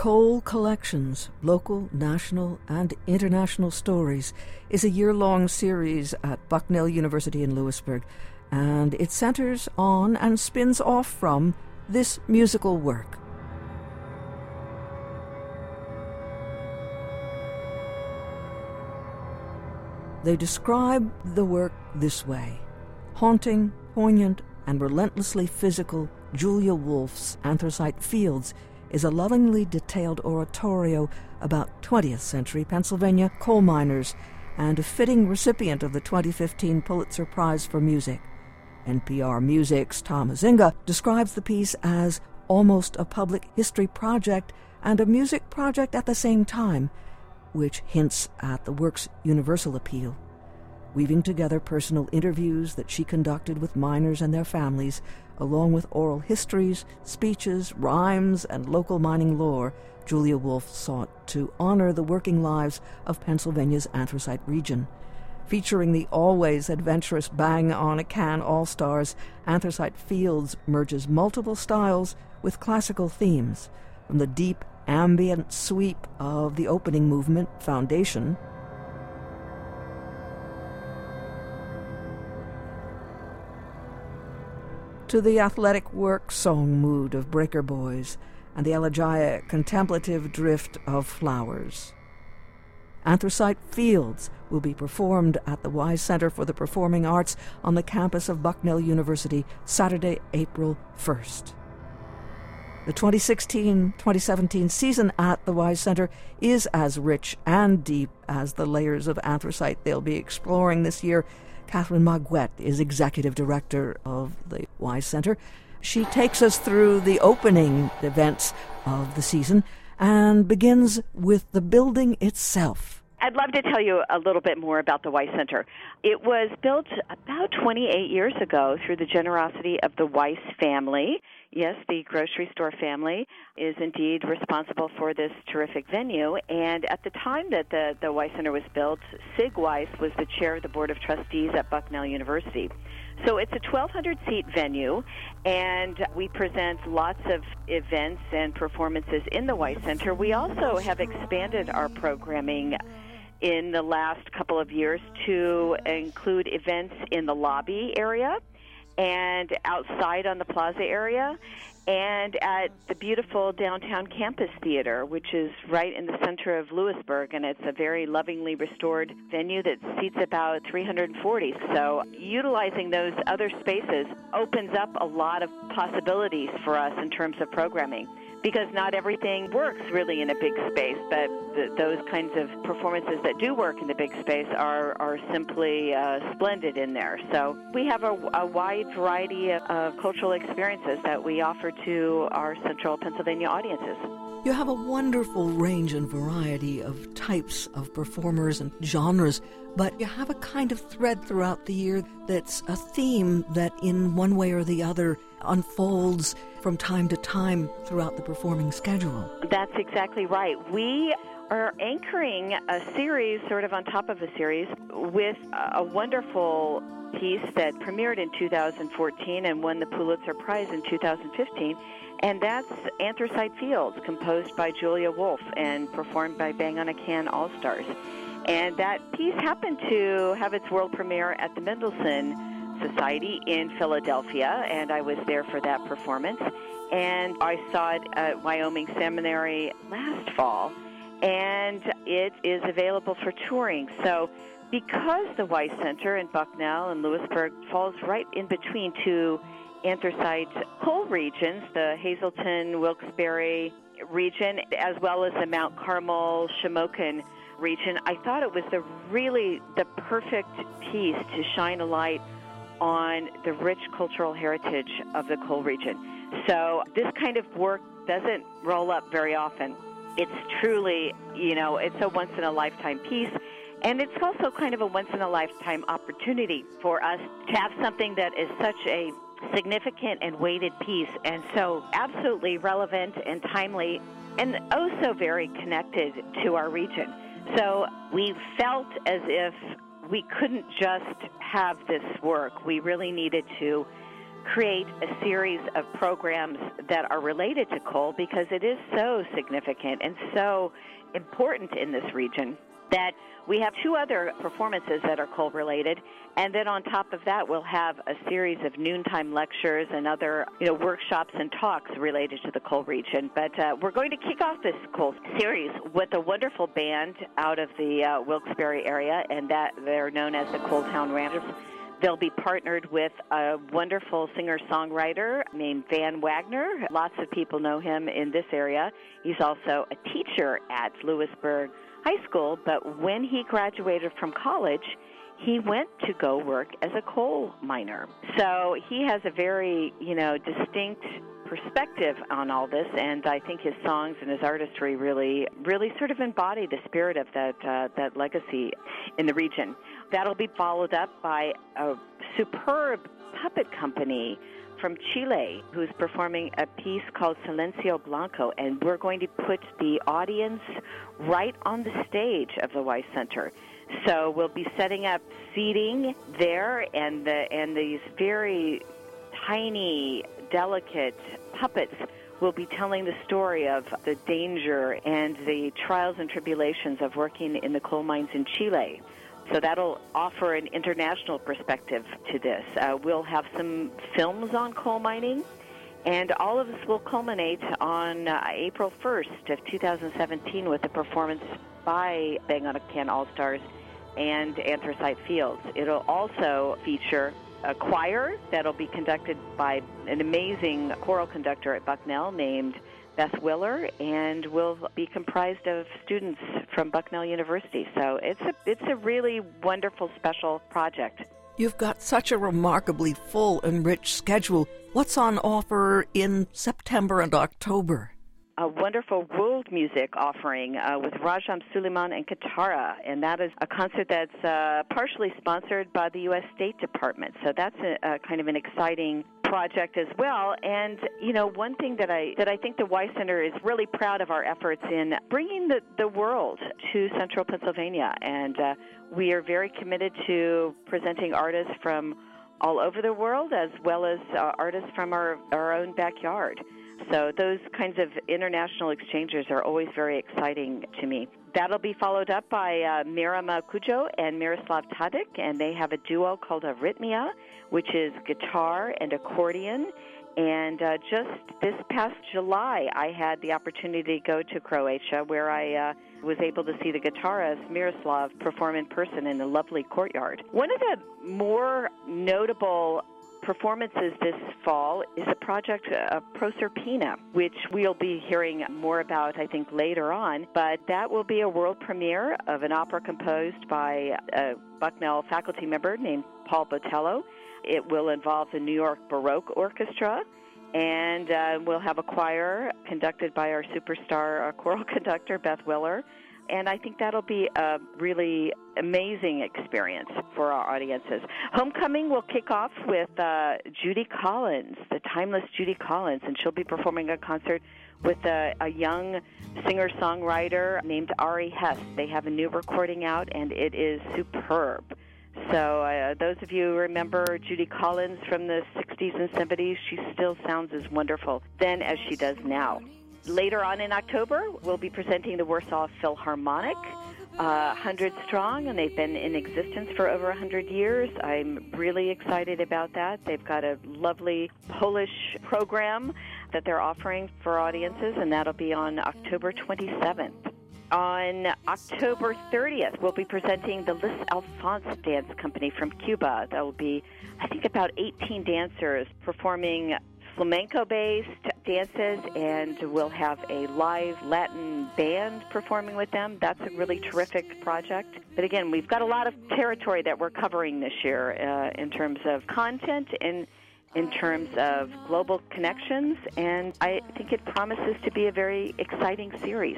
Coal Collections, Local, National, and International Stories is a year-long series at Bucknell University in Lewisburg, and it centers on and spins off from this musical work. They describe the work this way. Haunting, poignant, and relentlessly physical, Julia Wolfe's Anthracite Fields is a lovingly detailed oratorio about 20th century Pennsylvania coal miners and a fitting recipient of the 2015 Pulitzer Prize for Music. NPR Music's Tom Azinga describes the piece as almost a public history project and a music project at the same time, which hints at the work's universal appeal. Weaving together personal interviews that she conducted with miners and their families, along with oral histories, speeches, rhymes, and local mining lore, Julia Wolfe sought to honor the working lives of Pennsylvania's anthracite region. Featuring the always adventurous bang-on-a-can all-stars, Anthracite Fields merges multiple styles with classical themes, from the deep, ambient sweep of the opening movement, Foundation, to the athletic work song mood of Breaker Boys and the elegiac contemplative drift of Flowers. Anthracite Fields will be performed at the Wise Center for the Performing Arts on the campus of Bucknell University Saturday, April 1st. The 2016-2017 season at the Wise Center is as rich and deep as the layers of anthracite they'll be exploring this year. Catherine Maguette is executive director of the Wise Center. She takes us through the opening events of the season and begins with the building itself. I'd love to tell you a little bit more about the Weiss Center. It was built about 28 years ago through the generosity of the Weiss family. Yes, the grocery store family is indeed responsible for this terrific venue. And at the time that the Weiss Center was built, Sig Weiss was the chair of the Board of Trustees at Bucknell University. So it's a 1,200-seat venue, and we present lots of events and performances in the Weiss Center. We also have expanded our programming in the last couple of years to include events in the lobby area and outside on the plaza area and at the beautiful downtown campus theater, which is right in the center of Lewisburg, and it's a very lovingly restored venue that seats about 340. So utilizing those other spaces opens up a lot of possibilities for us in terms of programming, because not everything works really in a big space, but those kinds of performances that do work in the big space are simply splendid in there. So we have a wide variety of cultural experiences that we offer to our central Pennsylvania audiences. You have a wonderful range and variety of types of performers and genres, but you have a kind of thread throughout the year that's a theme that in one way or the other unfolds from time to time throughout the performing schedule. That's exactly right. We are anchoring a series sort of on top of a series with a wonderful piece that premiered in 2014 and won the Pulitzer Prize in 2015, and that's Anthracite Fields, composed by Julia Wolfe and performed by Bang on a Can All-Stars. And that piece happened to have its world premiere at the Mendelssohn Society in Philadelphia, and I was there for that performance. And I saw it at Wyoming Seminary last fall, and it is available for touring. So because the Weiss Center in Bucknell and Lewisburg falls right in between two anthracite coal regions, the Hazleton, Wilkes-Barre region, as well as the Mount Carmel, Shamokin region, I thought it was the perfect piece to shine a light on the rich cultural heritage of the coal region. So this kind of work doesn't roll up very often. It's truly, it's a once-in-a-lifetime piece, and it's also kind of a once-in-a-lifetime opportunity for us to have something that is such a significant and weighted piece, and so absolutely relevant and timely, and also very connected to our region. So we felt as if we couldn't just have this work. We really needed to create a series of programs that are related to coal because it is so significant and so important in this region that we have 2 other performances that are coal-related, and then on top of that, we'll have a series of noontime lectures and other, workshops and talks related to the coal region. But we're going to kick off this coal series with a wonderful band out of the Wilkes-Barre area, and that they're known as the Coal Town Rangers. They'll be partnered with a wonderful singer-songwriter named Van Wagner. Lots of people know him in this area. He's also a teacher at Lewisburg High School, but when he graduated from college, he went to go work as a coal miner. So he has a very, distinct perspective on all this, and I think his songs and his artistry really sort of embody the spirit of that legacy in the region. That'll be followed up by a superb puppet company from Chile who's performing a piece called Silencio Blanco, and we're going to put the audience right on the stage of the Weiss Center. So we'll be setting up seating there, and these very tiny, delicate puppets will be telling the story of the danger and the trials and tribulations of working in the coal mines in Chile. So that'll offer an international perspective to this. We'll have some films on coal mining, and all of this will culminate on April 1st of 2017 with a performance by Bang on a Can All-Stars and Anthracite Fields. It'll also feature a choir that'll be conducted by an amazing choral conductor at Bucknell named Beth Willer, and will be comprised of students from Bucknell University. So it's a really wonderful, special project. You've got such a remarkably full and rich schedule. What's on offer in September and October? A wonderful world music offering with Rajam Suleiman and Katara, and that is a concert that's partially sponsored by the U.S. State Department. So that's a kind of an exciting project as well. And one thing that I think the Weiss Center is really proud of our efforts in bringing the world to Central Pennsylvania, and we are very committed to presenting artists from all over the world as well as artists from our own backyard. So those kinds of international exchanges are always very exciting to me. That'll be followed up by Mirama Kujo and Miroslav Tadic, and they have a duo called Arrhythmia, which is guitar and accordion. And just this past July, I had the opportunity to go to Croatia, where I was able to see the guitarist Miroslav perform in person in a lovely courtyard. One of the more notable performances this fall is a project, Proserpina, which we'll be hearing more about, I think, later on. But that will be a world premiere of an opera composed by a Bucknell faculty member named Paul Botello. It will involve the New York Baroque Orchestra, and we'll have a choir conducted by our superstar choral conductor, Beth Willer. And I think that'll be a really amazing experience for our audiences. Homecoming will kick off with Judy Collins, the timeless Judy Collins, and she'll be performing a concert with a young singer-songwriter named Ari Hess. They have a new recording out, and it is superb. So those of you who remember Judy Collins from the 60s and 70s, she still sounds as wonderful then as she does now. Later on in October, we'll be presenting the Warsaw Philharmonic, 100 strong, and they've been in existence for over 100 years. I'm really excited about that. They've got a lovely Polish program that they're offering for audiences, and that'll be on October 27th. On October 30th, we'll be presenting the Lis Alphonse Dance Company from Cuba. That will be, I think, about 18 dancers performing flamenco-based dances, and we'll have a live Latin band performing with them. That's a really terrific project. But again, we've got a lot of territory that we're covering this year in terms of content and in terms of global connections, and I think it promises to be a very exciting series.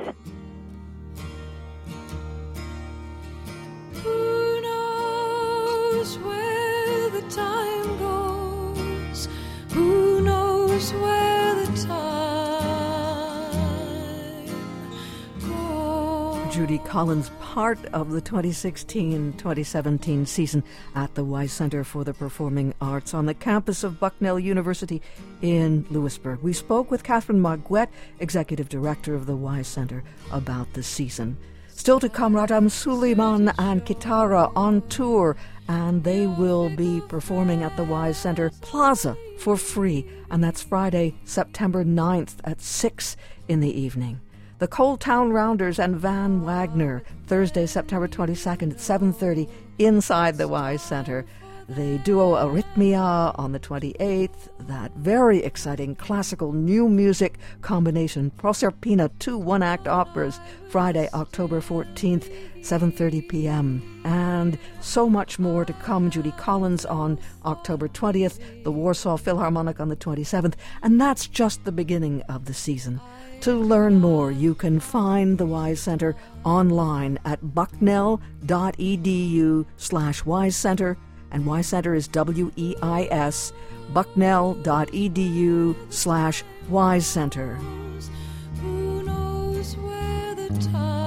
Who knows where the time goes? Who knows where the time goes? Judy Collins, part of the 2016-2017 season at the Wise Center for the Performing Arts on the campus of Bucknell University in Lewisburg. We spoke with Catherine Marguet, Executive Director of the Wise Center, about the season. Still to come, Radam Suleiman and Kitara on tour, and they will be performing at the Wise Center Plaza for free, and that's Friday, September 9th at 6 in the evening. The Cold Town Rounders and Van Wagner, Thursday, September 22nd at 7:30 inside the Wise Center. The duo Arrhythmia on the 28th, that very exciting classical new music combination, Proserpina, 2 one-act operas, Friday, October 14th, 7:30 p.m. And so much more to come. Judy Collins on October 20th, the Warsaw Philharmonic on the 27th, and that's just the beginning of the season. To learn more, you can find the Wise Center online at bucknell.edu/Wise Center, and Wise Center is WEIS, bucknell.edu/Wise Center. Who knows where the time